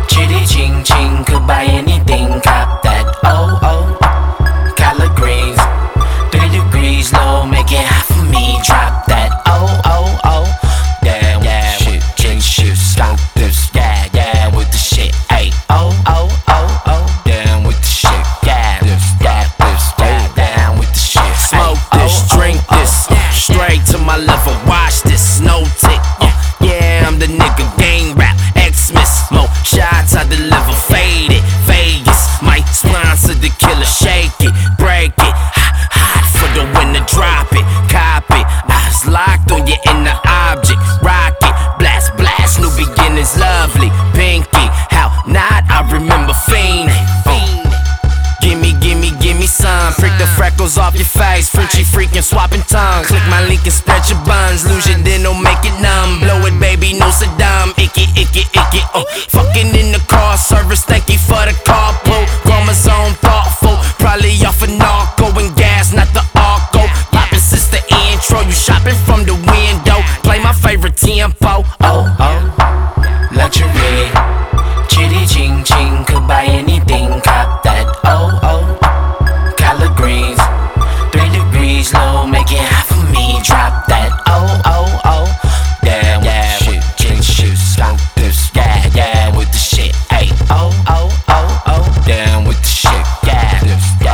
Chitty ching ching, could buy anything, cop that. Oh oh, collard greens, 3 degrees low, make it hot for me. Drop that. Oh oh oh, damn, yeah, shit, change shifts, smoke this, yeah, with the shit. Ay, oh oh oh oh, damn with the shit, yeah, down with the shit. Smoke this, drink this, straight to my liver. Watch this, no tick. Yeah, I'm the nigga, gang rap, Xmas. Mo shots I deliver, faded. Vegas might sponsor the killer. Shake it, break it, hot for the winner. Drop it, cop it. Eyes locked on your inner object. Rock it, blast, blast. New beginnings, lovely. Pinky, how not? I remember fiending. Gimme some. Prick the freckles off your face. Frenchy freaking swapping tongues. Click my link and spread your buns. Lose your dental, make it numb. Blow it, baby, no Saddam. Icky. Fucking in the car service. Thank you for the carpool. Chromosome thoughtful. Probably off a narco and gas, not the arco. Poppin' since the intro. You shopping from the window. Play my favorite tempo. Oh oh, luxury. Chitty ching ching, could buy anything, cop that. Oh oh, collard greens, 3 degrees low, make it hot for me. Drop that. Oh oh oh, damn, yeah, shit, change shifts, smoke this, yeah, with the shit. Ay, oh oh oh oh, down with the shit, yeah,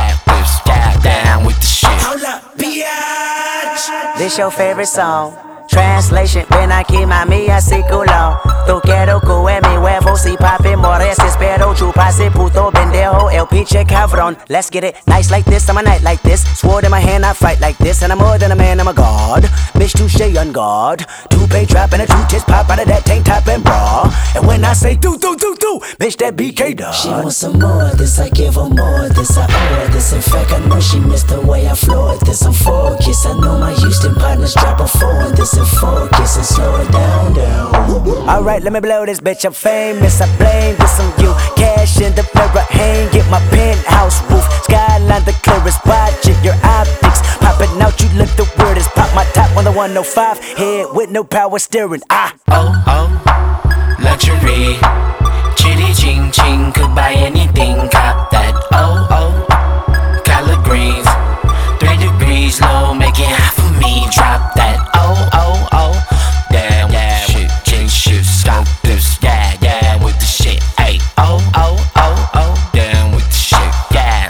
down with the shit. Hold up, biatch. This your favorite song. Translation, ven aquí mami así culo. Tú quiero que mi huevo si papi mores. Espero chupase puto pendejo el pinche cabrón. Let's get it nice like this, I'm a night like this. Sword in my hand, I fight like this. And I'm more than a man, I'm a god. Bitch, touche on guard. Two-pay trap and a two-tits pop out of that tank top and bra. And when I say do, bitch, that BK dog. She wants some more of this, I give her more of this, I owe her this. In fact, I know she missed the way I floored this. I'm focused, I know my Houston partners drop a 4 on this. And focus and slow it down. Alright, let me blow this bitch, I'm famous. I blame this on you. Cash in the mirror, hang it, my penthouse roof. Skyline the clearest, watch it, your optics popping out, you look the weirdest. Pop my top on the 105, head with no power steering. Oh oh, luxury. Chitty ching ching, could buy anything, cop that. Oh oh, collard greens, 3 degrees low, make it hot for me. Drop that. Oh oh oh, damn, yeah, shit, change shifts, smoke this, yeah, with the shit. Ay, oh oh oh oh, down with the shit, yeah,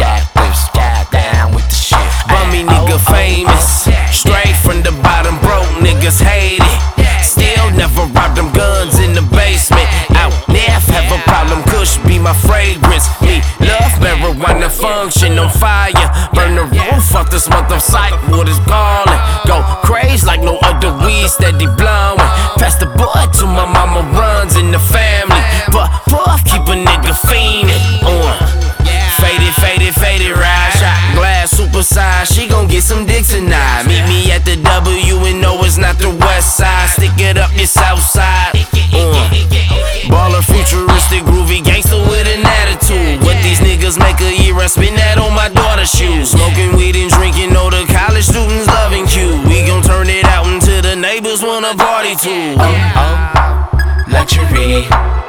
down with the shit. Bummy nigga famous, straight from the bottom, broke niggas hate it. Still never robbed them guns in the basement. Out left, have a problem, Kush be my fragrance. Me love marijuana, function on fire. Burn the roof off this month of sight, what is calling. Go crazy like no other weed, steady blowing. Pass the bud to my mama, runs in the family. But puff, keep a nigga fiending. Faded, ride. Shot glass, super size. She gon' get some dick tonight. Meet me at the W and no, it's not the west side. Stick it up your south side. Baller, futuristic, groovy gangster with an attitude. What these niggas make a year, I spend that on my daughter's shoes. Smoking weed and drinking, all the college students loving Q. We gon' turn it out until the neighbors wanna party too. Oh oh, luxury.